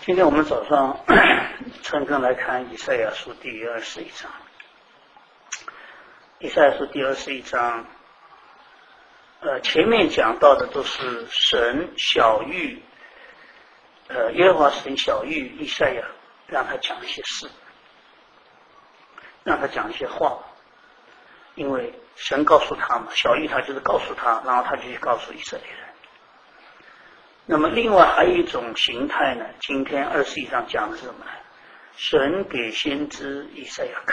今天我们早上陈更来看以赛亚书第21章。以赛亚书第21章，前面讲到的都是神晓谕，耶和华神晓谕以赛亚，让他讲一些事，让他讲一些话，因为神告诉他嘛，晓谕他就是告诉他，然后他就去告诉以色列人。那么另外还有一种形态呢，今天21章讲的是什么呢？神给先知以赛亚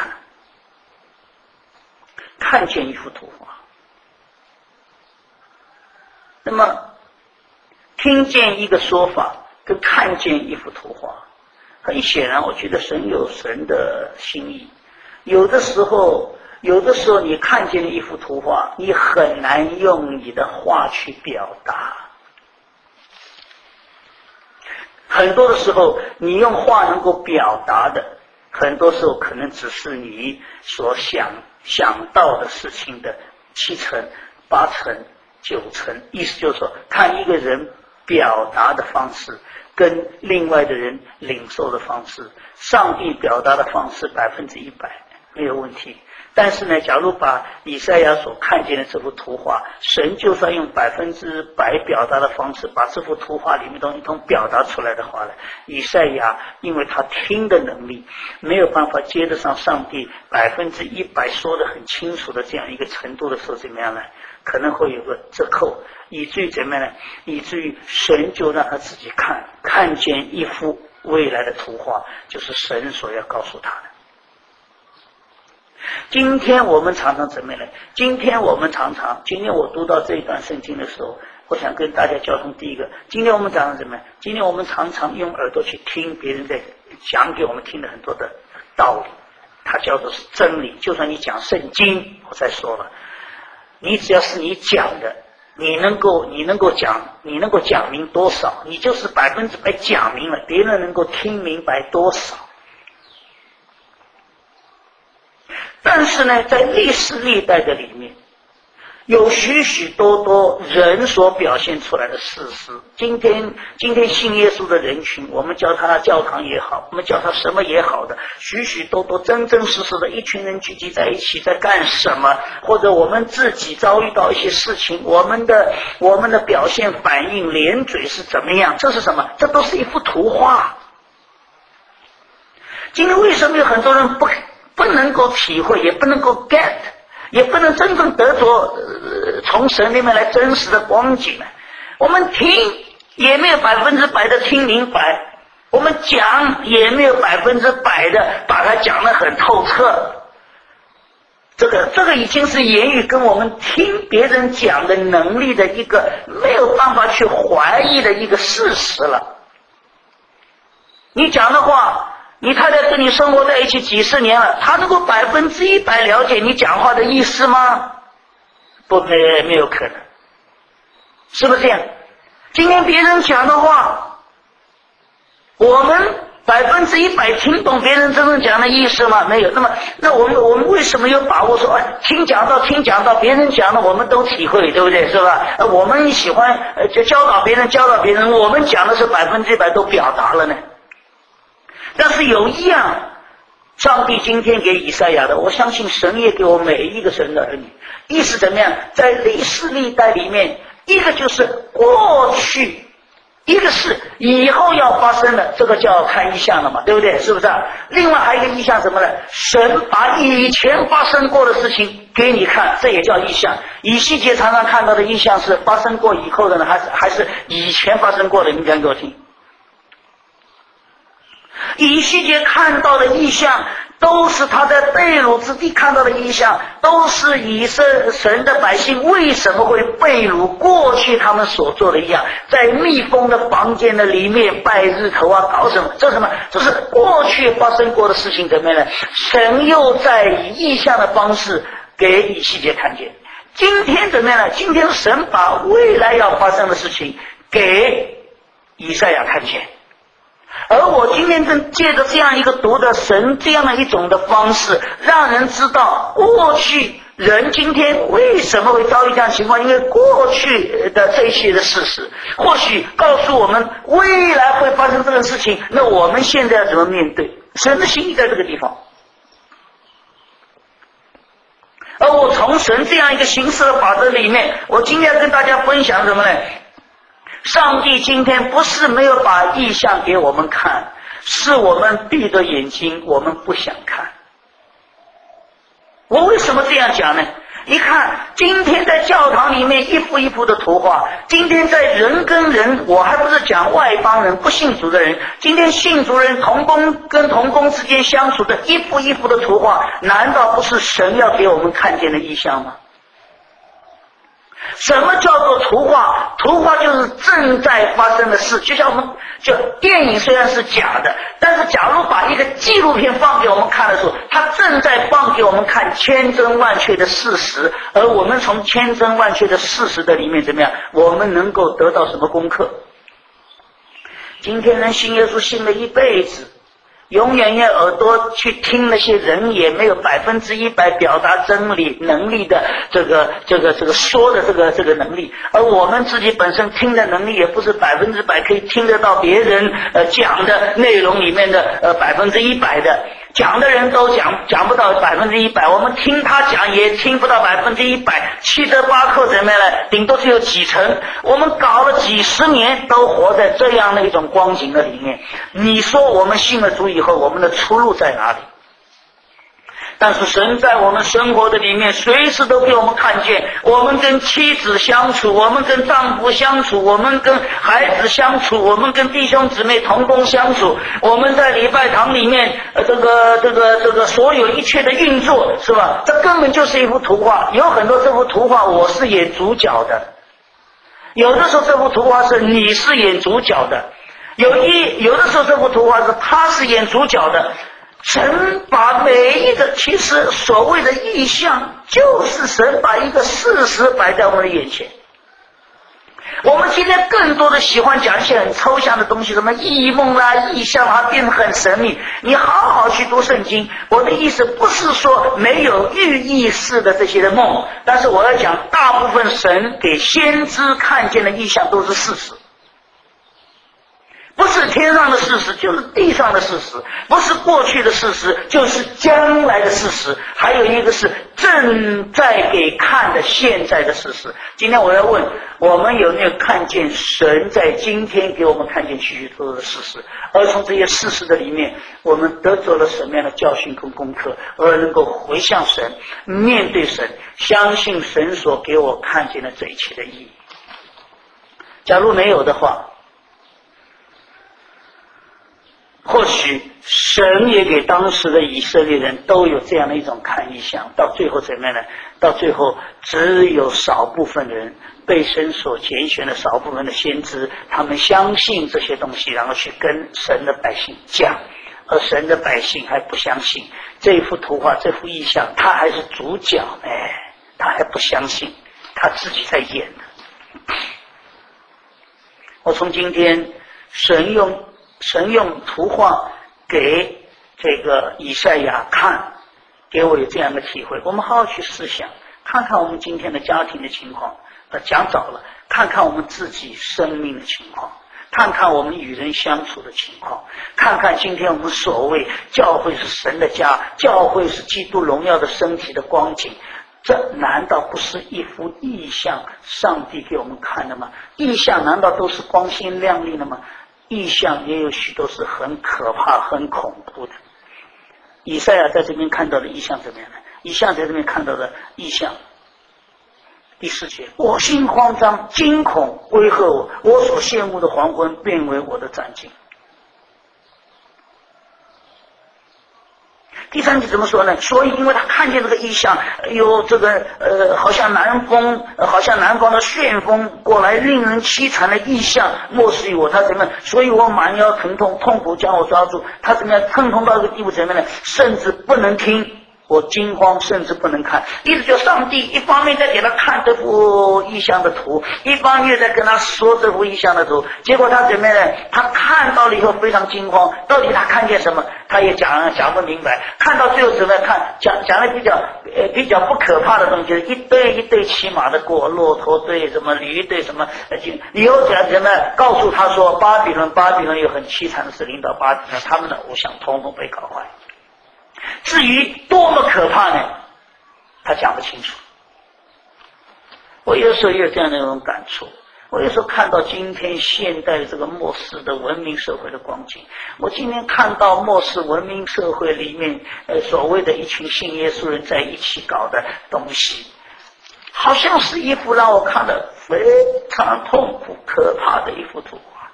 看见一幅图画。那么听见一个说法跟看见一幅图画，很显然我觉得神有神的心意。有的时候你看见了一幅图画，你很难用你的话去表达。很多的时候你用话能够表达的，很多时候可能只是你所想到的事情的7成、8成、9成。意思就是说，看一个人表达的方式跟另外的人领受的方式，上帝表达的方式100%没有问题。但是呢，假如把以赛亚所看见的这幅图画，神就算用100%表达的方式把这幅图画里面东西都表达出来的话呢，以赛亚因为他听的能力没有办法接得上上帝100%说得很清楚的这样一个程度的时候，怎么样呢？可能会有个折扣，以至于怎么样呢？以至于神就让他自己看见一幅未来的图画，就是神所要告诉他的。今天我们常常怎么样呢？今天我读到这一段圣经的时候，我想跟大家交通第一个，今天我们常常怎么样？今天我们常常用耳朵去听别人在讲给我们听的很多的道理，它叫做是真理。就算你讲圣经，我再说了，你只要是你讲的，你能够讲明多少，你就是100%讲明了，别人能够听明白多少。但是呢，在历史历代的里面，有许许多多人所表现出来的事实。今天信耶稣的人群，我们叫他教堂也好，我们叫他什么也好的，许许多多真真实实的一群人聚集在一起在干什么，或者我们自己遭遇到一些事情，我们的表现反应连嘴是怎么样，这是什么？这都是一幅图画。今天为什么有很多人不能够体会，也不能够 get， 也不能真正得着从神那边来真实的光景呢？我们听也没有100%的听明白，我们讲也没有100%的把它讲得很透彻。这个已经是言语跟我们听别人讲的能力的一个没有办法去怀疑的一个事实了。你讲的话，你太太跟你生活在一起几十年了，她能够100%了解你讲话的意思吗？没有可能，是不是这样？今天别人讲的话，我们100%听懂别人真正讲的意思吗？没有。那我们为什么有把握说，听讲到别人讲的我们都体会，对不对？是吧？我们喜欢教导别人，我们讲的是100%都表达了呢？但是有一样，上帝今天给以赛亚的，我相信神也给我每一个神的儿女。意思怎么样？在历史历代里面，一个就是过去，一个是以后要发生的，这个叫看异象了嘛，对不对？是不是？另外还有一个异象什么呢？神把以前发生过的事情给你看，这也叫异象。以西结常常看到的异象是发生过以后的呢，还是以前发生过的？你讲给我听。以西结看到的异象，都是他在被掳之地看到的异象，都是以色神的百姓为什么会被掳，过去他们所做的一样，在密封的房间的里面拜日头啊，搞什么？这是什么？这是过去发生过的事情，怎么样呢？神又在以异象的方式给以西结看见。今天怎么样呢？今天神把未来要发生的事情给以赛亚看见。而我今天正借着这样一个读的神这样的一种的方式，让人知道过去人今天为什么会遭遇这样的情况？因为过去的这些的事实，或许告诉我们未来会发生这个事情，那我们现在要怎么面对？神的心意在这个地方。而我从神这样一个形式的法则里面，我今天要跟大家分享什么呢？上帝今天不是没有把异象给我们看，是我们闭着眼睛，我们不想看。我为什么这样讲呢？你看今天在教堂里面一幅一幅的图画，今天在人跟人，我还不是讲外邦人不信主的人，今天信主人同工跟同工之间相处的一幅一幅的图画，难道不是神要给我们看见的异象吗？什么叫做图画？图画就是正在发生的事，就像我们就电影虽然是假的，但是假如把一个纪录片放给我们看的时候，它正在放给我们看千真万确的事实，而我们从千真万确的事实的里面怎么样？我们能够得到什么功课？今天人信耶稣信了一辈子，永远用耳朵去听那些人也没有100%表达真理能力的这个说的这个能力，而我们自己本身听的能力也不是100%可以听得到别人讲的内容里面的100%的，讲的人都讲不到100%，我们听他讲也听不到100%，七折八扣怎么样呢？顶多只有几成。我们搞了几十年，都活在这样的一种光景的里面。你说我们信了主以后，我们的出路在哪里？但是神在我们生活的里面随时都给我们看见，我们跟妻子相处，我们跟丈夫相处，我们跟孩子相处，我们跟弟兄姊妹同工相处，我们在礼拜堂里面这个所有一切的运作，是吧？这根本就是一幅图画。有很多这幅图画我是演主角的，有的时候这幅图画是你是演主角的，有的时候这幅图画是他是演主角的。神把每一个，其实所谓的意象，就是神把一个事实摆在我们的眼前。我们今天更多的喜欢讲一些很抽象的东西，什么异梦啦、意象啦，变得很神秘。你好好去读圣经。我的意思不是说没有寓意式的这些的梦，但是我要讲，大部分神给先知看见的意象都是事实。不是天上的事实，就是地上的事实；不是过去的事实，就是将来的事实。还有一个是正在给看的现在的事实。今天我要问，我们有没有看见神在今天给我们看见许许多多的事实？而从这些事实的里面，我们得着了什么样的教训跟功课，而能够回向神，面对神，相信神所给我看见的这一切的意义。假如没有的话，或许神也给当时的以色列人都有这样的一种看异象，到最后怎么样呢？到最后只有少部分人，被神所拣选的少部分的先知，他们相信这些东西，然后去跟神的百姓讲，而神的百姓还不相信这幅图画，这幅异象，他还是主角，他还不相信，他自己在演的。我从今天神用图画给这个以赛亚看，给我有这样的体会。我们好好去思想，看看我们今天的家庭的情况，讲早了，看看我们自己生命的情况，看看我们与人相处的情况，看看今天我们所谓教会是神的家，教会是基督荣耀的身体的光景，这难道不是一幅异象，上帝给我们看的吗？异象难道都是光鲜亮丽的吗？异象也有许多是很可怕很恐怖的。以赛亚在这边看到的异象怎么样呢？以赛亚在这边看到的异象，第4节，我心慌张惊恐，为何我所羡慕的黄昏变为我的战境。第3节怎么说呢？所以因为他看见这个异象，有这个好像南方的旋风过来，令人凄惨的异象，莫是于我，他怎么样？所以我满腰疼痛，痛苦将我抓住。他怎么样？疼痛到一个地步怎么样呢？甚至不能听。 我惊慌，甚至不能看，一直就上帝一方面在给他看这幅异象的图，一方面在跟他说这幅异象的图。结果他怎么样呢？他看到了以后非常惊慌，到底他看见什么？他也讲不明白。看到最后怎么看？讲的比较不可怕的东西，一对骑马的过，骆驼对什么驴对什么，以后讲什么？告诉他说巴比伦有很凄惨的事领导巴比伦，他们的偶像统统被搞坏。至于多么可怕呢？他讲不清楚。我有时候也有这样的一种感触。我有时候看到今天现代这个末世的文明社会的光景，我今天看到末世文明社会里面所谓的一群信耶稣人在一起搞的东西，好像是一幅让我看得非常痛苦可怕的一幅图画。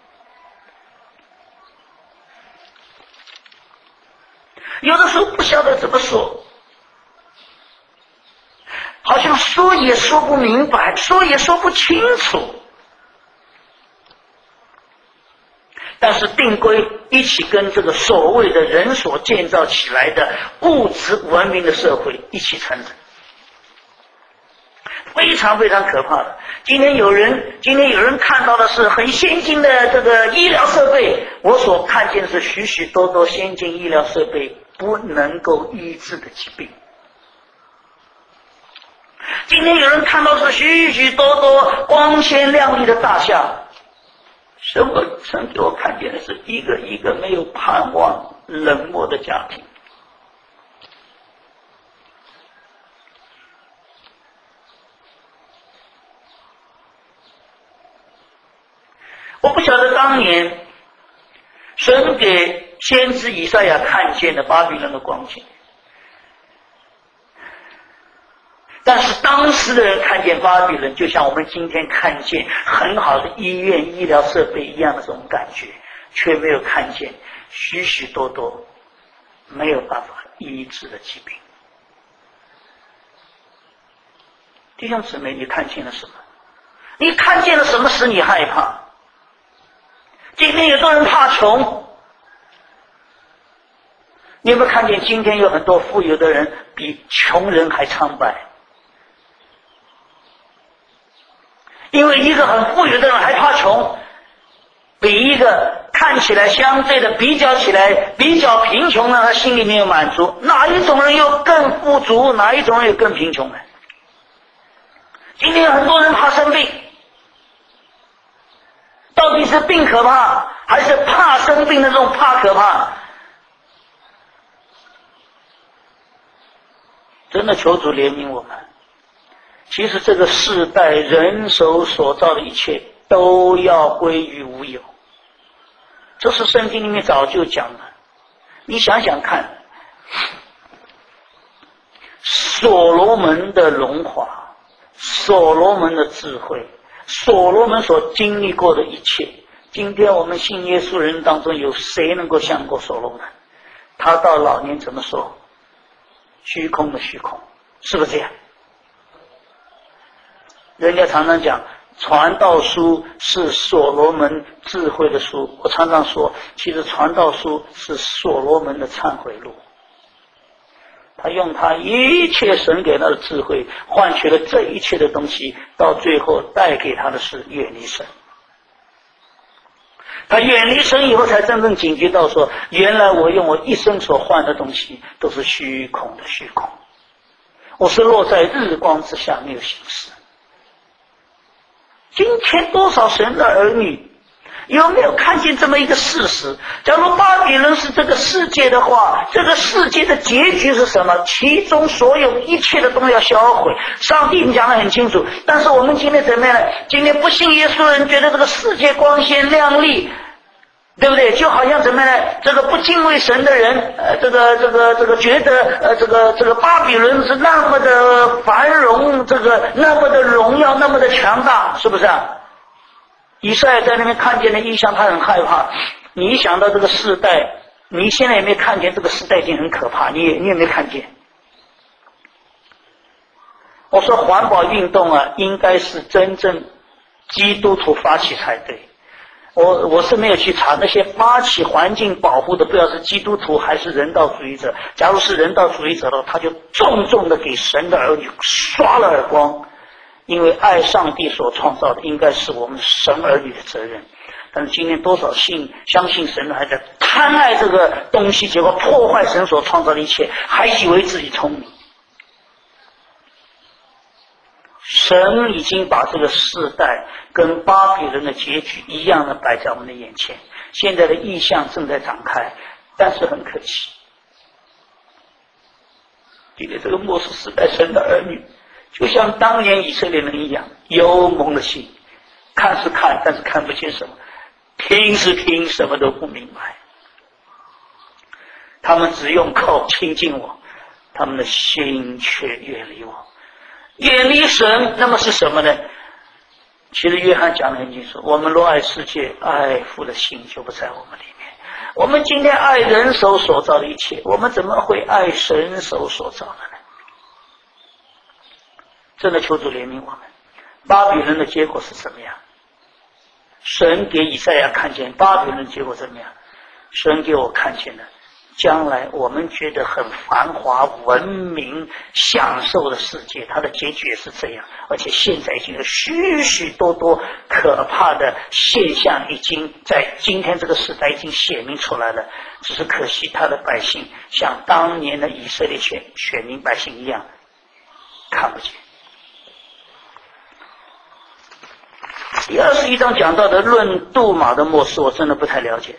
有的时候不晓得怎么说，好像说也说不明白，说也说不清楚，但是定规一起跟这个所谓的人所建造起来的物质文明的社会一起成长，非常非常可怕的。今天有人看到的是很先进的这个医疗设备，我所看见的是许许多多先进医疗设备不能够医治的疾病。今天有人看到是许许多多光鲜亮丽的大厦，神给我看见的是一个一个没有盼望冷漠的家庭。我不晓得当年神给先知以赛亚看见的巴比伦的光景，但是当时的人看见巴比伦就像我们今天看见很好的医院医疗设备一样的这种感觉，却没有看见许许多多没有办法医治的疾病。弟兄姊妹，你看见了什么？你看见了什么使你害怕？今天有多人怕穷，你有没有看见今天有很多富有的人比穷人还苍白？因为一个很富有的人还怕穷，比一个看起来相对的比较起来比较贫穷的他心里面有满足。哪一种人又更富足，哪一种人又更贫穷呢？今天有很多人怕生病，到底是病可怕还是怕生病的这种怕可怕？真的求主怜悯我们。其实这个世代人手所造的一切都要归于无有，这是圣经里面早就讲了。你想想看，所罗门的荣华，所罗门的智慧，所罗门所经历过的一切，今天我们信耶稣人当中有谁能够像过所罗门？他到老年怎么说？虚空的虚空，是不是这样？人家常常讲传道书是所罗门智慧的书，我常常说其实传道书是所罗门的忏悔录。他用他一切神给他的智慧换取了这一切的东西，到最后带给他的是远离神。他远离神以后才真正警觉到说，原来我用我一生所换的东西都是虚空的虚空，我是落在日光之下没有形式。今天多少神的儿女有没有看见这么一个事实？假如巴比伦是这个世界的话，这个世界的结局是什么？其中所有一切的都要销毁。上帝讲得很清楚，但是我们今天怎么样呢？今天不信耶稣的人觉得这个世界光鲜亮丽，对不对？就好像怎么样呢？这个不敬畏神的人，这个觉得这个巴比伦是那么的繁荣，那么的荣耀，那么的强大，是不是啊？以赛亚在那边看见的异象，他很害怕。你一想到这个世代，你现在有没有看见这个世代已经很可怕？你有没有看见？我说环保运动啊，应该是真正基督徒发起才对。 我是没有去查那些发起环境保护的，不知道是基督徒还是人道主义者。假如是人道主义者的话，他就重重的给神的儿女刷了耳光，因为爱上帝所创造的应该是我们神儿女的责任。但是今天多少相信神的还在贪爱这个东西，结果破坏神所创造的一切，还以为自己聪明。神已经把这个世代跟巴比伦的结局一样的摆在我们的眼前，现在的意象正在展开，但是很可惜，今天这个末世时代神的儿女就像当年以色列人一样，有蒙的心，看是看，但是看不见什么，听是听，什么都不明白。他们只用口亲近我，他们的心却远离我。远离神，那么是什么呢？其实约翰讲得很清楚，我们若爱世界，爱父的心就不在我们里面。我们今天爱人手所造的一切，我们怎么会爱神手所造的呢？真的求主怜悯我们。巴比伦的结果是什么样？神给以赛亚看见巴比伦的结果怎么样？神给我看见了将来我们觉得很繁华文明享受的世界，它的结局也是这样。而且现在已经有许许多多可怕的现象已经在今天这个时代已经显明出来了，只是可惜他的百姓像当年的以色列选民百姓一样看不见。第21章讲到的论杜马的末世，我真的不太了解，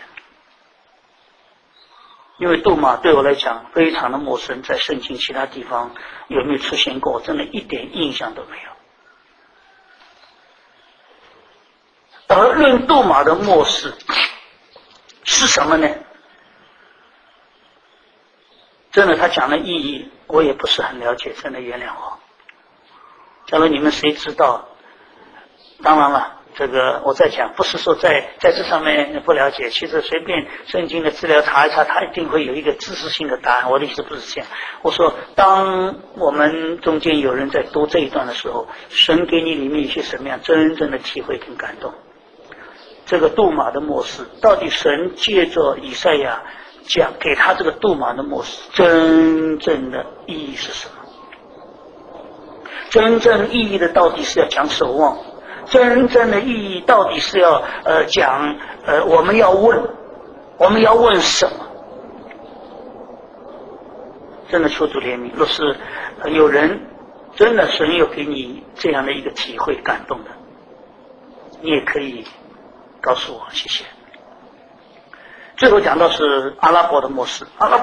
因为杜马对我来讲非常的陌生，在圣经其他地方有没有出现过，我真的一点印象都没有。而论杜马的末世是什么呢？真的他讲的意义我也不是很了解，真的原谅我。假如你们谁知道，当然了，这个我在讲，不是说在这上面不了解，其实随便圣经的资料查一查，它一定会有一个知识性的答案。我的意思不是这样，我说当我们中间有人在读这一段的时候，神给你里面一些什么样真正的体会跟感动。这个杜马的末世，到底神借着以赛亚讲给他这个杜马的末世真正的意义是什么？真正意义的到底是要讲守望，真正的意义到底是要讲我们要问什么？真的求主怜悯，若是有人真的神有给你这样的一个体会感动的，你也可以告诉我，谢谢。最后讲到是阿拉伯的末世。阿拉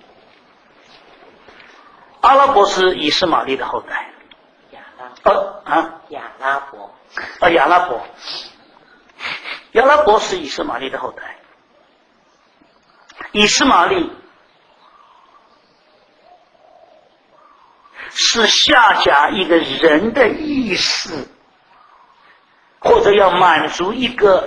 伯是以斯玛利的后代。 亚拉伯。 亚拉伯是以斯玛利的后代。以斯玛利是下甲一个人的意识，或者要满足一个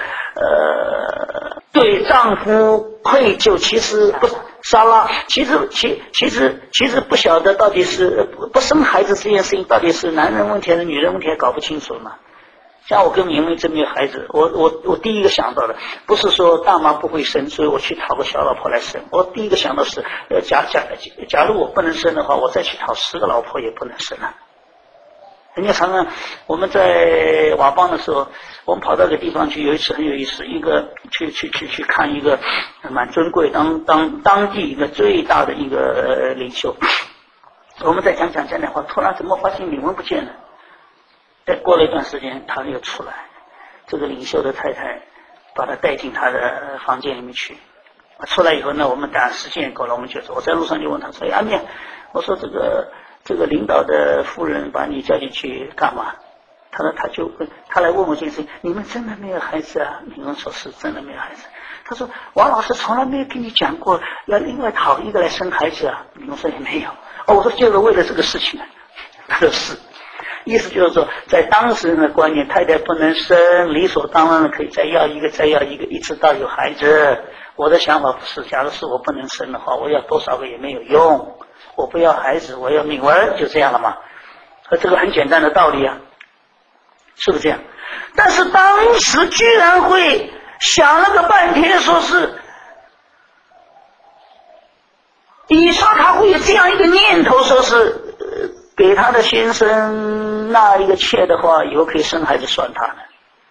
对丈夫愧疚，其实不莎拉，其实不晓得到底是不生孩子这件事情到底是男人问题还是女人问题，还搞不清楚嘛。像我跟明明这没有孩子，我第一个想到的不是说大妈不会生，所以我去讨个小老婆来生。我第一个想到是，假如我不能生的话，我再去讨10个老婆也不能生啊。人家常常我们在瓦邦的时候，我们跑到个地方去，有一次很有意思，一个去看一个蛮尊贵当地一个最大的一个领袖。我们在讲讲话，突然怎么发现领文不见了？再过了一段时间，他又出来，这个领袖的太太把他带进他的房间里面去。出来以后呢，我们赶时间够了，我们就走。我在路上就问他说：“阿面，我说这个领导的夫人把你叫进去干嘛？”他来问我这件事情，你们真的没有孩子啊？你们说是真的没有孩子。他说王老师从来没有跟你讲过要另外讨一个来生孩子啊？你们说也没有。我说就是为了这个事情。他说是。意思就是说，在当时人的观念，太太不能生，理所当然的可以再要一个，一直到有孩子。我的想法不是，假如是我不能生的话，我要多少个也没有用。我不要孩子，我要敏儿，就这样了嘛。这个很简单的道理啊，是不是这样？但是当时居然会想了个半天，说是以撒他会有这样一个念头，说是给他的先生纳一个妾的话，以后可以生孩子算他的。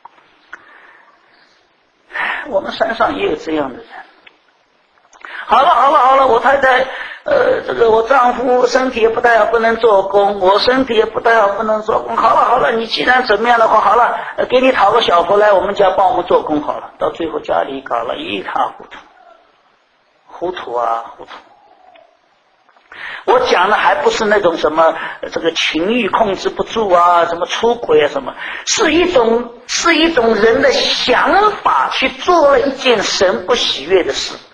我们山上也有这样的人。好了，我太太这个我丈夫身体也不太好，不能做工，我身体也不太好，不能做工。好了，你既然怎么样的话，好了，给你讨个小婆来我们家帮我们做工好了。到最后家里搞了一塌糊涂。我讲的还不是那种什么这个情欲控制不住啊，什么出轨啊什么，是一种人的想法去做了一件神不喜悦的事，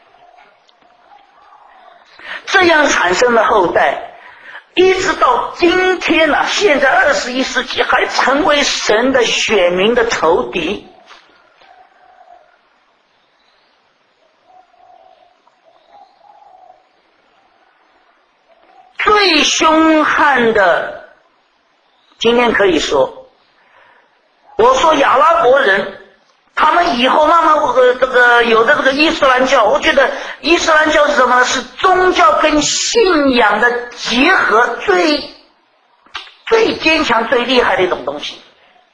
这样产生了后代，一直到今天呢，现在21世纪还成为神的选民的仇敌。最凶悍的，今天可以说，我说亚拉伯人，他们以后慢慢有的这个伊斯兰教，我觉得伊斯兰教是什么呢？是宗教跟信仰的结合最坚强、最厉害的一种东西。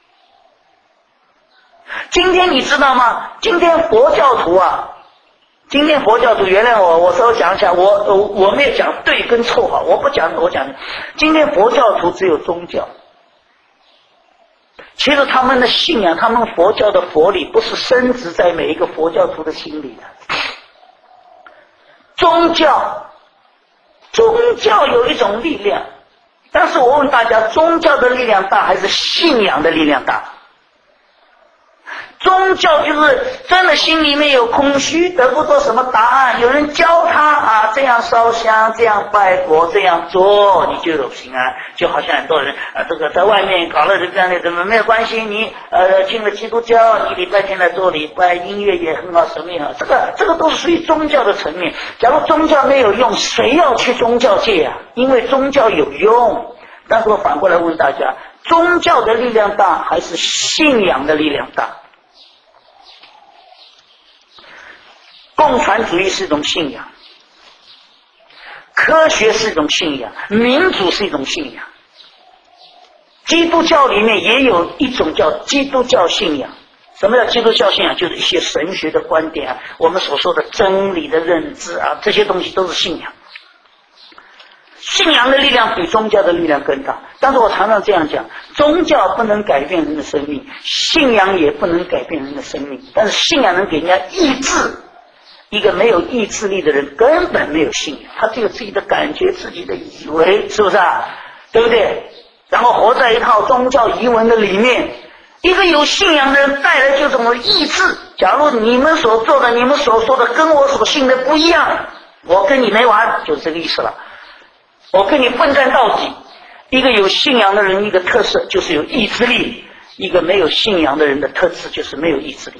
今天你知道吗？今天佛教徒，原谅我稍微讲一下，我没有讲对跟错哈，我讲，今天佛教徒只有宗教。其实他们的信仰，他们佛教的佛理不是深植在每一个佛教徒的心里的。宗教有一种力量，但是我问大家，宗教的力量大还是信仰的力量大？宗教就是真的心里面有空虚，得不到什么答案，有人教他这样烧香，这样拜佛，这样做你就有平安。就好像很多人这个在外面搞了这样的，怎么没有关系，你进了基督教，你礼拜天来做礼拜，音乐也很好，什么也好，这个都是属于宗教的层面。假如宗教没有用，谁要去宗教界啊？因为宗教有用。但是我反过来问大家，宗教的力量大还是信仰的力量大？共产主义是一种信仰，科学是一种信仰，民主是一种信仰。基督教里面也有一种叫基督教信仰。什么叫基督教信仰？就是一些神学的观点我们所说的真理的认知这些东西都是信仰。信仰的力量比宗教的力量更大，但是我常常这样讲，宗教不能改变人的生命，信仰也不能改变人的生命，但是信仰能给人家意志。一个没有意志力的人根本没有信仰，他只有自己的感觉，自己的以为，是不是对不对？然后活在一套宗教遗文的里面。一个有信仰的人带来就这种意志，假如你们所做的，你们所说的跟我所信的不一样，我跟你没完，就是这个意思了。我跟你奋战到底。一个有信仰的人一个特色就是有意志力，一个没有信仰的人的特质就是没有意志力。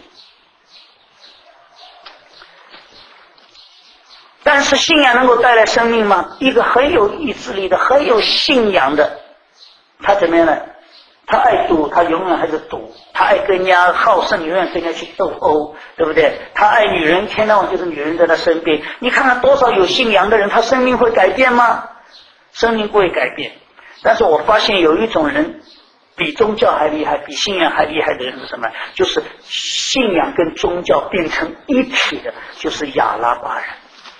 但是信仰能够带来生命吗？一个很有意志力的，很有信仰的，他怎么样呢？他爱赌，他永远还是赌；他爱跟人家好胜，永远跟人家去斗殴，对不对？他爱女人，天天就是女人在他身边。你看看多少有信仰的人，他生命会改变吗？生命不会改变。但是我发现有一种人比宗教还厉害，比信仰还厉害的人是什么？就是信仰跟宗教变成一体的，就是亚拉巴人。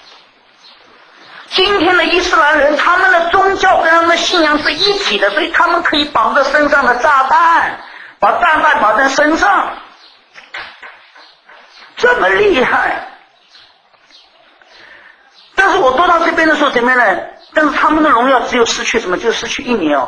今天的伊斯兰人，他们的宗教跟他们的信仰是一体的，所以他们可以绑着身上的炸弹，把炸弹绑在身上，这么厉害。但是我读到这边的时候怎么样呢？但是他们的荣耀只有失去什么？就失去1年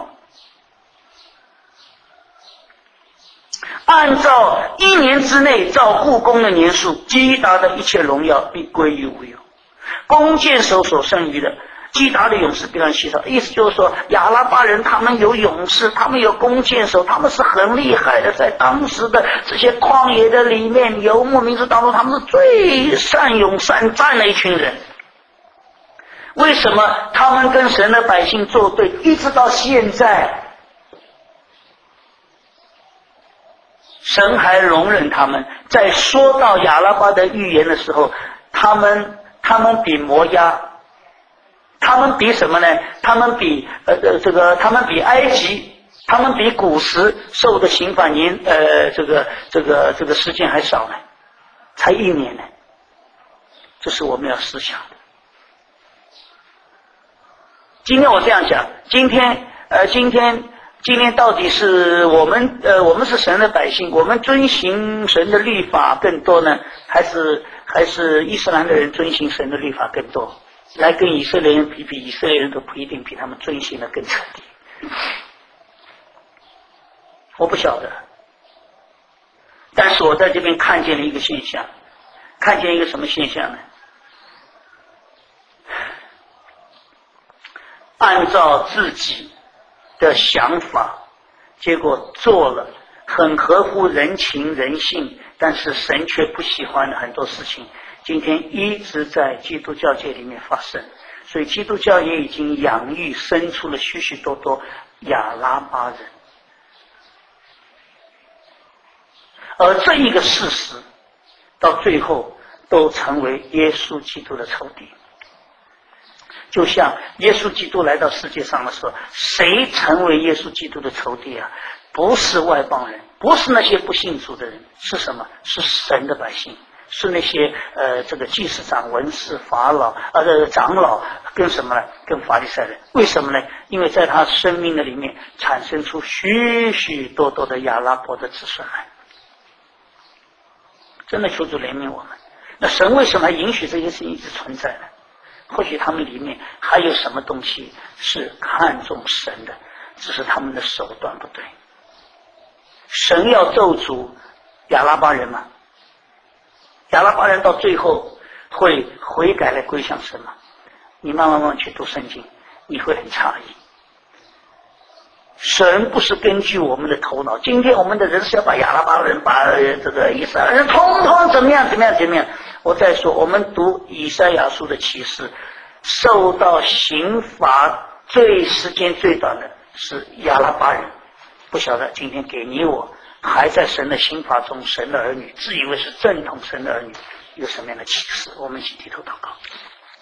按照1年之内照故宫的年数，基达的一切荣耀必归于无有。弓箭手所剩余的，基达的勇士必然稀少。意思就是说，亚拉巴人他们有勇士，他们有弓箭手，他们是很厉害的，在当时的这些旷野的里面，游牧民族当中，他们是最善勇善战的一群人。为什么他们跟神的百姓作对，一直到现在？ 神还容忍他们。在说到亚拉巴的预言的时候，他们比摩押，他们比什么呢？他们比他们比埃及，他们比古时受的刑罚这个时间还少呢，才1年呢。这是我们要思想的。今天我这样讲，今天到底是我们是神的百姓，我们遵行神的律法更多呢，还是伊斯兰的人遵行神的律法更多？来跟以色列人比，以色列人都不一定比他们遵行的更彻底。我不晓得，但是我在这边看见了一个现象，看见一个什么现象呢？按照自己的想法，结果做了很合乎人情人性，但是神却不喜欢的很多事情，今天一直在基督教界里面发生。所以基督教也已经养育生出了许许多多亚拉巴人，而这一个事实到最后都成为耶稣基督的仇敌。就像耶稣基督来到世界上的时候，谁成为耶稣基督的仇敌啊？不是外邦人，不是那些不信主的人，是什么？是神的百姓，是那些这个祭司长、文士、法老长老，跟什么呢？跟法利赛人。为什么呢？因为在他生命的里面产生出许许多多的亚拉伯的子孙来。真的求主怜悯我们。那神为什么还允许这些事情一直存在呢？或许他们里面还有什么东西是看重神的，只是他们的手段不对。神要咒诅亚拉巴人吗？亚拉巴人到最后会悔改来归向神吗？你慢慢去读圣经，你会很诧异。神不是根据我们的头脑，今天我们的人是要把亚拉巴人、把这个以色列人统统怎么样。我再说，我们读以赛亚书的启示，受到刑罚时间最短的是亚拉巴人。不晓得今天给你我还在神的刑罚中，神的儿女自以为是正统神的儿女，有什么样的启示？我们一起低头祷告。